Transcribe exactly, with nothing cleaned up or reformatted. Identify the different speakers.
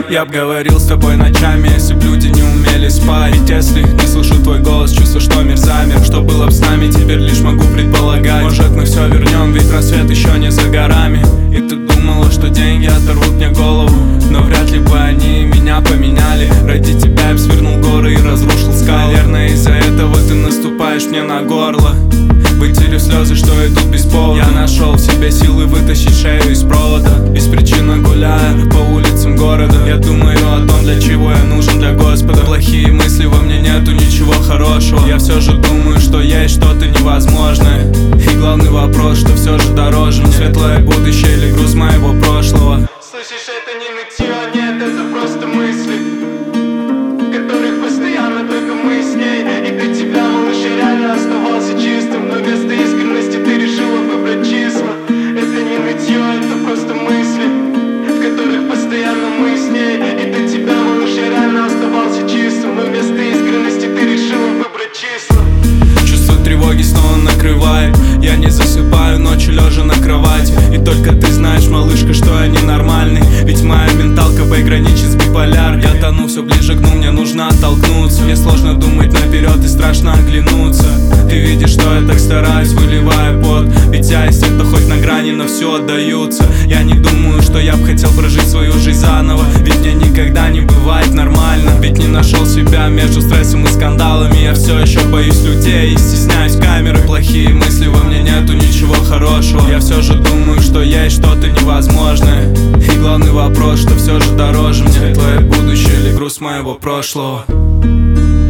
Speaker 1: Я б говорил с тобой ночами, если б люди не умели спать. Ведь если не слышу твой голос, чувствую, что мир замер. Что было б с нами, теперь лишь могу предполагать. Может, мы все вернем, ведь рассвет еще не за горами. И ты думала, что деньги оторвут мне голову, но вряд ли бы они меня поменяли. Ради тебя я б свернул горы и разрушил скалы. Наверное, из-за этого ты наступаешь мне на горло. Вытерев слезы, что идут без повода. Я нашел в себе силы вытащить шею из провода. Без причины гуляя по улицам города. Я думаю о том, для чего я нужен для Господа. Плохие мысли, во мне нету ничего хорошего. Я все же думаю, что есть что-то невозможное. И главный вопрос, что все же дороже мне. Светлое будущее или груз моего прошлого.
Speaker 2: Слышишь, это не нытье, нет, это просто мысли, в которых постоянно только мы с ней. И для тебя, малыш, я реально оставался чистым, но вместо искренности ты решила выбрать числа. Это не нытье, это просто мысли, в которых постоянно мы с ней. И для тебя, малыш, я реально оставался чистым, но вместо искренности ты решила выбрать числа.
Speaker 1: Чувство тревоги снова накрывает. Я не засыпаю ночью, лежа на кровати. И только ты знаешь, малышка, что я ненормальный. Ведь моя менталка граничит с биполяркой. Я тону все ближе к дну, мне нужно оттолкнуться. Мне сложно думать наперед и страшно оглянуться. Ты видишь, что я так стараюсь, выливая пот. Ведь я из тех, кто хоть на грани, но все отдаются. Я не думаю, что я бы хотел прожить свою жизнь заново. Ведь мне никогда не бывает нормально. Ведь не нашел себя между стрессом и скандалами. Я все еще боюсь людей и стесняюсь камеры. Плохие мысли, во мне нету ничего хорошего. Я все же думаю, что есть что-то невозможное. И главный вопрос, что все же дороже мне. Светлое будущее или груз моего прошлого.